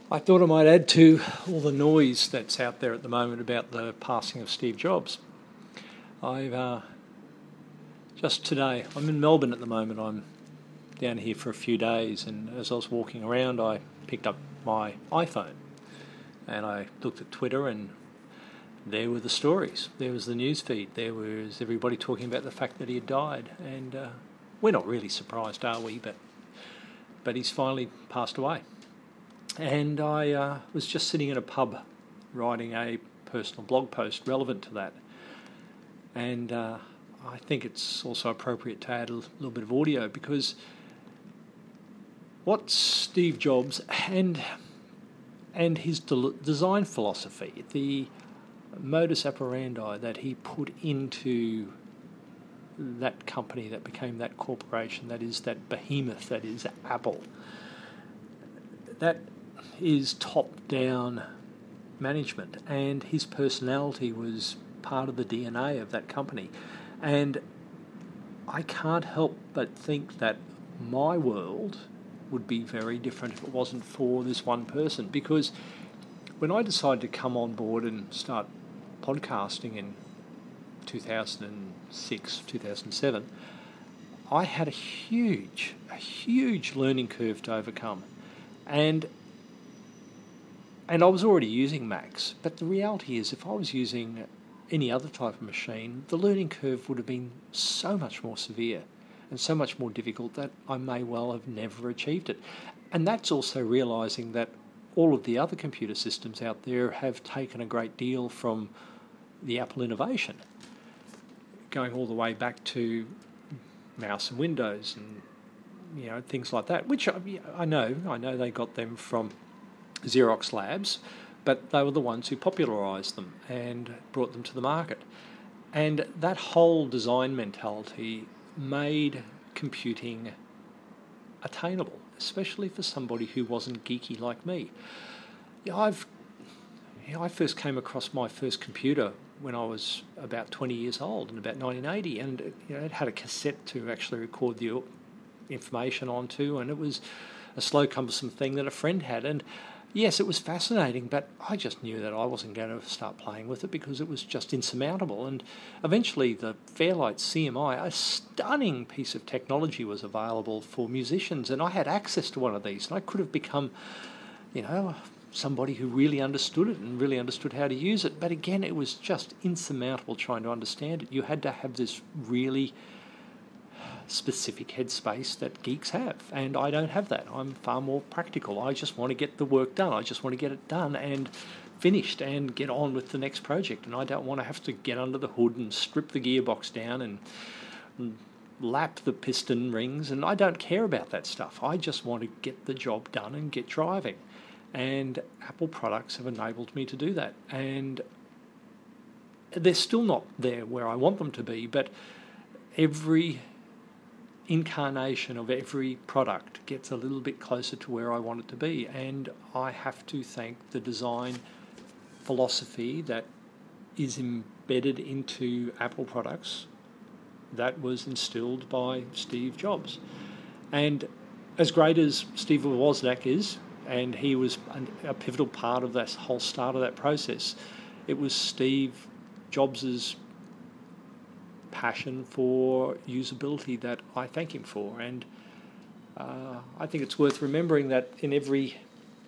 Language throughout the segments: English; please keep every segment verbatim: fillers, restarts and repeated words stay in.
I thought I might add to all the noise that's out there at the moment about the passing of Steve Jobs. I've uh, just today, I'm in Melbourne at the moment. I'm down here for a few days, and as I was walking around, I picked up my iPhone and I looked at Twitter, and there were the stories. There was the news feed. There was everybody talking about the fact that he had died, and uh, we're not really surprised, are we? But but he's finally passed away. And I uh, was just sitting in a pub writing a personal blog post relevant to that. And uh, I think it's also appropriate to add a little bit of audio, because what Steve Jobs and and his de- design philosophy, the modus operandi that he put into that company that became that corporation, that is that behemoth that is Apple, that is top-down management, and his personality was part of the D N A of that company. And I can't help but think that my world would be very different if it wasn't for this one person, because when I decided to come on board and start podcasting in two thousand six, two thousand seven, I had a huge, a huge learning curve to overcome. And And I was already using Macs, but the reality is if I was using any other type of machine, the learning curve would have been so much more severe and so much more difficult that I may well have never achieved it. And that's also realising that all of the other computer systems out there have taken a great deal from the Apple innovation, going all the way back to mouse and Windows and you know things like that, which I, I know, I know they got them from Xerox Labs, but they were the ones who popularised them and brought them to the market. And that whole design mentality made computing attainable, especially for somebody who wasn't geeky like me. You know, I've, you know, I first came across my first computer when I was about twenty years old in about nineteen eighty, and you know, it had a cassette to actually record the information onto, and it was a slow, cumbersome thing that a friend had. And yes, it was fascinating, but I just knew that I wasn't going to start playing with it because it was just insurmountable. And eventually the Fairlight C M I, a stunning piece of technology, was available for musicians, and I had access to one of these, and I could have become, you know, somebody who really understood it and really understood how to use it. But again, it was just insurmountable trying to understand it. You had to have this really specific headspace that geeks have, and I don't have that. I'm far more practical. I just want to get the work done. I just want to get it done and finished and get on with the next project, and I don't want to have to get under the hood and strip the gearbox down and, and lap the piston rings, and I don't care about that stuff. I just want to get the job done and get driving, and Apple products have enabled me to do that. And they're still not there where I want them to be, but every incarnation of every product gets a little bit closer to where I want it to be, and I have to thank the design philosophy that is embedded into Apple products that was instilled by Steve Jobs. And as great as Steve Wozniak is, and he was a pivotal part of that whole start of that process, it was Steve Jobs's passion for usability that I thank him for. And uh, I think it's worth remembering that in every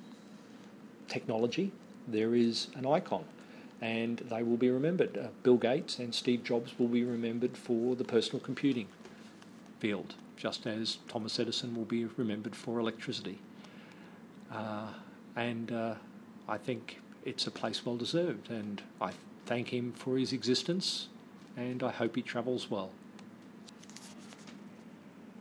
technology there is an icon, and they will be remembered. Uh, Bill Gates and Steve Jobs will be remembered for the personal computing field, just as Thomas Edison will be remembered for electricity. Uh, and uh, I think it's a place well deserved, and I thank him for his existence, and I hope he travels well.